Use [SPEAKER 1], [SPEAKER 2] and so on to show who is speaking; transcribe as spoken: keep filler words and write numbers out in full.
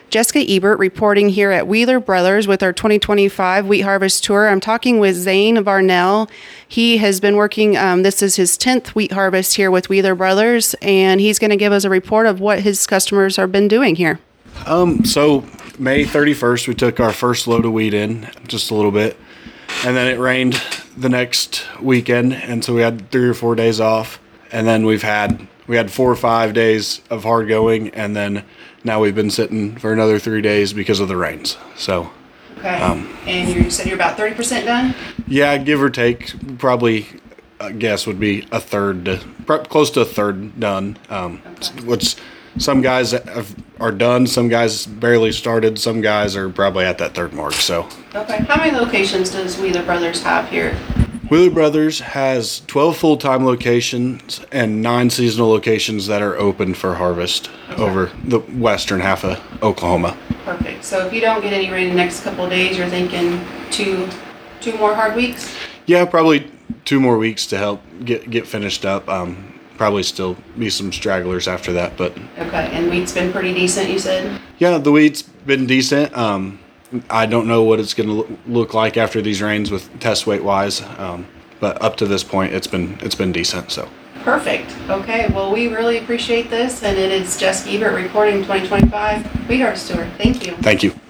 [SPEAKER 1] Jessica Ebert reporting here at Wheeler Brothers with our twenty twenty-five Wheat Harvest Tour. I'm talking with Zane Varnell. He has been working, um, this is his tenth wheat harvest here with Wheeler Brothers, and he's going to give us a report of what his customers have been doing here.
[SPEAKER 2] Um, so May thirty-first, we took our first load of wheat in, just a little bit, and then it rained the next weekend, and so we had three or four days off, and then we've had we had four or five days of hard going, and then now we've been sitting for another three days because of the rains. So,
[SPEAKER 1] okay. Um, and you said you're about thirty percent done?
[SPEAKER 2] Yeah, give or take, probably, I guess, would be a third, to, close to a third done. Um, okay. Which some guys have, are done, some guys barely started, some guys are probably at that third mark. So.
[SPEAKER 1] Okay. How many locations does Wheeler Brothers have here?
[SPEAKER 2] Wheeler Brothers has twelve full-time locations and nine seasonal locations that are open for harvest okay. over the western half of Oklahoma.
[SPEAKER 1] Perfect. So if you don't get any rain in the next couple of days, you're thinking two two more hard weeks?
[SPEAKER 2] Yeah, probably two more weeks to help get get finished up. Um, probably still be some stragglers after that, but...
[SPEAKER 1] Okay, and wheat's been pretty decent, you said?
[SPEAKER 2] Yeah, the wheat's been decent. Um, I don't know what it's going to look like after these rains with test weight wise, um, but up to this point, it's been it's been decent. So
[SPEAKER 1] perfect. Okay, well, we really appreciate this, and it is Jessica Ebert reporting twenty twenty-five Wheat Harvest Tour. Thank you.
[SPEAKER 2] Thank you.